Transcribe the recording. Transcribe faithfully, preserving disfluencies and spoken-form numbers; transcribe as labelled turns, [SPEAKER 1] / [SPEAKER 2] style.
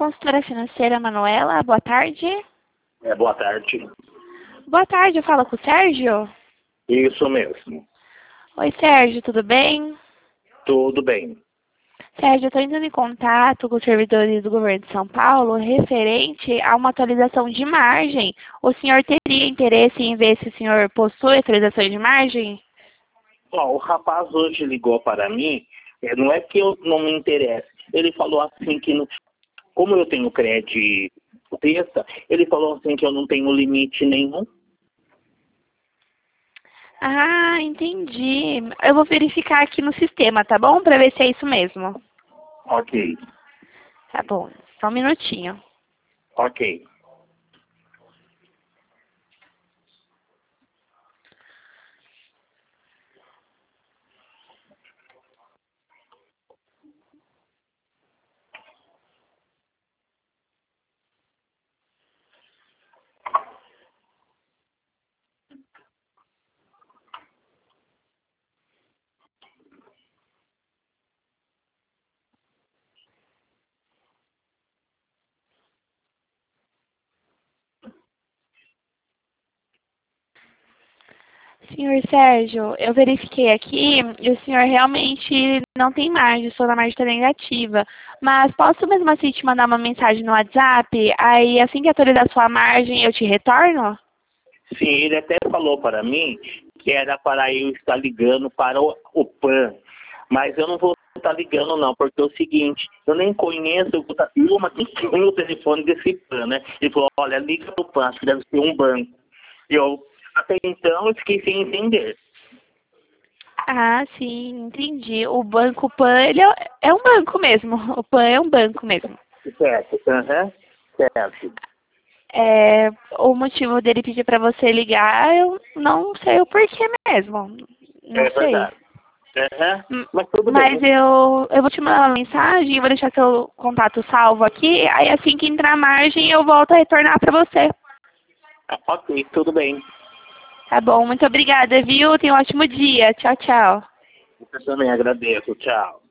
[SPEAKER 1] consultora financeira Manuela, boa tarde.
[SPEAKER 2] É, boa tarde.
[SPEAKER 1] Boa tarde, eu falo com o Sérgio?
[SPEAKER 2] Isso mesmo.
[SPEAKER 1] Oi, Sérgio, tudo bem?
[SPEAKER 2] Tudo bem.
[SPEAKER 1] Sérgio, eu estou entrando em contato com os servidores do governo de São Paulo referente a uma atualização de margem. O senhor teria interesse em ver se o senhor possui atualizações de margem?
[SPEAKER 2] Ó, o rapaz hoje ligou para mim, é, não é que eu não me interesse. Ele falou assim que, no- como eu tenho crédito texta, ele falou assim que eu não tenho limite nenhum.
[SPEAKER 1] Ah, entendi. Eu vou verificar aqui no sistema, tá bom? Para ver se é isso mesmo.
[SPEAKER 2] Ok,
[SPEAKER 1] Tá bom, só um minutinho.
[SPEAKER 2] ok.
[SPEAKER 1] Senhor Sérgio, eu verifiquei aqui e o senhor realmente não tem margem, sua margem está negativa. Mas posso mesmo assim te mandar uma mensagem no WhatsApp? Aí assim que atualizar sua margem eu te retorno?
[SPEAKER 2] Sim, ele até falou para mim que era para eu estar ligando para o, o P A N, mas eu não vou estar ligando não, porque é o seguinte, eu nem conheço, eu vou estar, uma que tem o telefone desse P A N, né? Ele falou, olha, liga para o P A N, acho que deve ser um banco. Eu, até então, eu fiquei sem entender.
[SPEAKER 1] Ah, sim, entendi. O banco Pan, ele é, é um banco mesmo. O Pan é um banco mesmo.
[SPEAKER 2] Certo, aham, certo.
[SPEAKER 1] É, o motivo dele pedir para você ligar, eu não sei o porquê mesmo. Não
[SPEAKER 2] É
[SPEAKER 1] sei.
[SPEAKER 2] verdade. Aham,
[SPEAKER 1] Hum,
[SPEAKER 2] mas tudo
[SPEAKER 1] Mas
[SPEAKER 2] bem.
[SPEAKER 1] eu, eu vou te mandar uma mensagem, vou deixar seu contato salvo aqui, aí assim que entrar a margem eu volto a retornar para você.
[SPEAKER 2] Ah, ok, tudo bem.
[SPEAKER 1] Tá bom, muito obrigada, viu? Tenha um ótimo dia. Tchau, tchau.
[SPEAKER 2] Eu também agradeço, tchau.